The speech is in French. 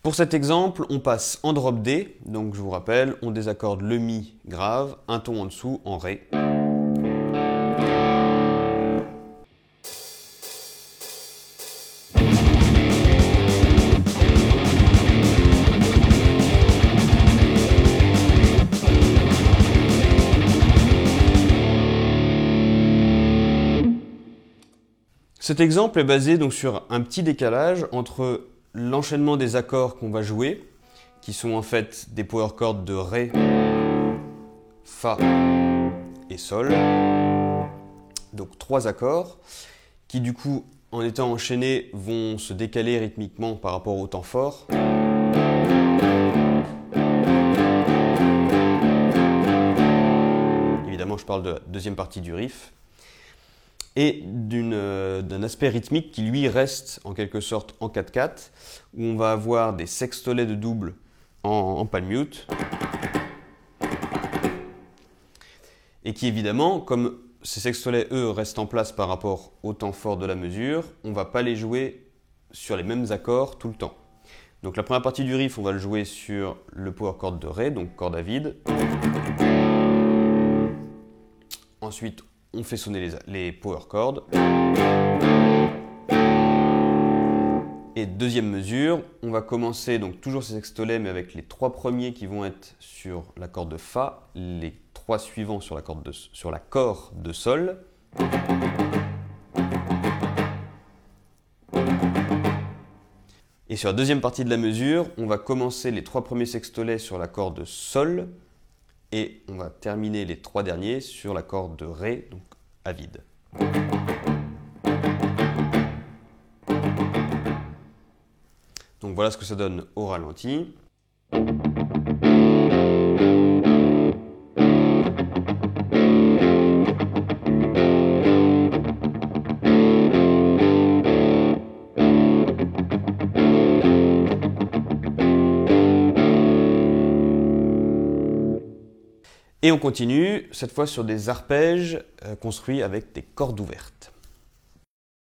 Pour cet exemple, on passe en drop D, donc je vous rappelle, on désaccorde le Mi grave, un ton en dessous en Ré. Cet exemple est basé donc sur un petit décalage entre l'enchaînement des accords qu'on va jouer, qui sont en fait des power chords de Ré, Fa et Sol, donc 3 accords, qui du coup, en étant enchaînés, vont se décaler rythmiquement par rapport au temps fort. Évidemment, je parle de la deuxième partie du riff. Et d'un aspect rythmique qui lui reste en quelque sorte en 4/4, où on va avoir des sextolets de double en palm mute, et qui évidemment, comme ces sextolets eux restent en place par rapport au temps fort de la mesure, on ne va pas les jouer sur les mêmes accords tout le temps. Donc la première partie du riff, on va le jouer sur le power chord de Ré, donc corde à vide. Ensuite, on fait sonner les power chords. Et deuxième mesure, on va commencer donc toujours ces sextolets, mais avec les 3 premiers qui vont être sur la corde de Fa, les 3 suivants sur l'accord de Sol. Et sur la deuxième partie de la mesure, on va commencer les 3 premiers sextolets sur l'accord de Sol, et on va terminer les 3 derniers sur l'accord de Ré, donc à vide. Donc voilà ce que ça donne au ralenti. Et on continue, cette fois sur des arpèges construits avec des cordes ouvertes.